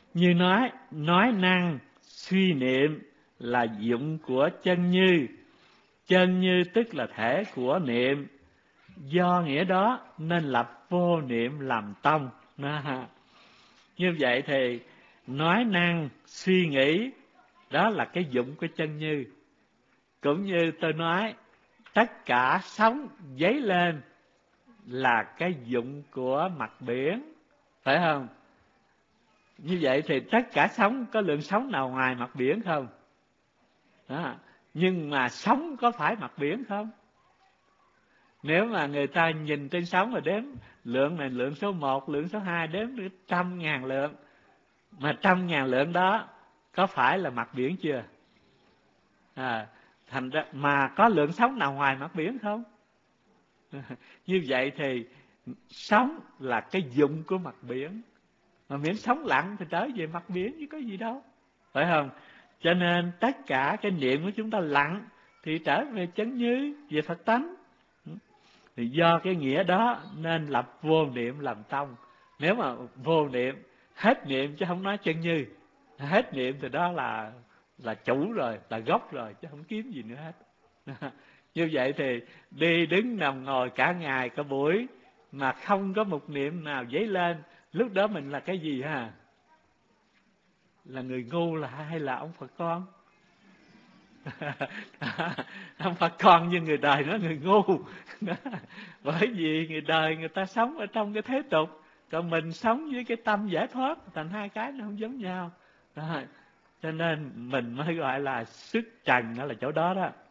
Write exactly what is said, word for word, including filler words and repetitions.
Như nói, nói năng, suy niệm là dụng của chân như. Chân như tức là thể của niệm. Do nghĩa đó nên lập vô niệm làm tông. Như vậy thì nói năng, suy nghĩ, đó là cái dụng của chân như. Cũng như tôi nói, tất cả sóng dấy lên là cái dụng của mặt biển, phải không? Như vậy thì tất cả sóng, có lượng sóng nào ngoài mặt biển không? Đó. Nhưng mà sóng có phải mặt biển không? Nếu mà người ta nhìn trên sóng rồi đếm lượng này, lượng số một, lượng số hai, đếm được trăm ngàn lượng, mà trăm ngàn lượng đó có phải là mặt biển chưa? À, thành ra mà có lượng sóng nào ngoài mặt biển không? Như vậy thì sóng là cái dụng của mặt biển, mà miễn sóng lặng thì trở về mặt biển chứ có gì đâu, phải không? Cho nên tất cả cái niệm của chúng ta lặng thì trở về chân như, về Phật tánh. Thì do cái nghĩa đó nên lập vô niệm làm tông. Nếu mà vô niệm, hết niệm chứ không nói chân như, hết niệm thì đó là là chủ rồi, là gốc rồi, chứ không kiếm gì nữa hết. Như vậy thì đi đứng nằm ngồi cả ngày cả buổi mà không có một niệm nào dấy lên, lúc đó mình là cái gì ha? Là người ngu là hay là ông Phật con? Ông Phật con như người đời nói người ngu. Bởi vì người đời người ta sống ở trong cái thế tục, còn mình sống với cái tâm giải thoát, thành hai cái nó không giống nhau. Đó. Cho nên mình mới gọi là sức trần, đó là chỗ đó đó.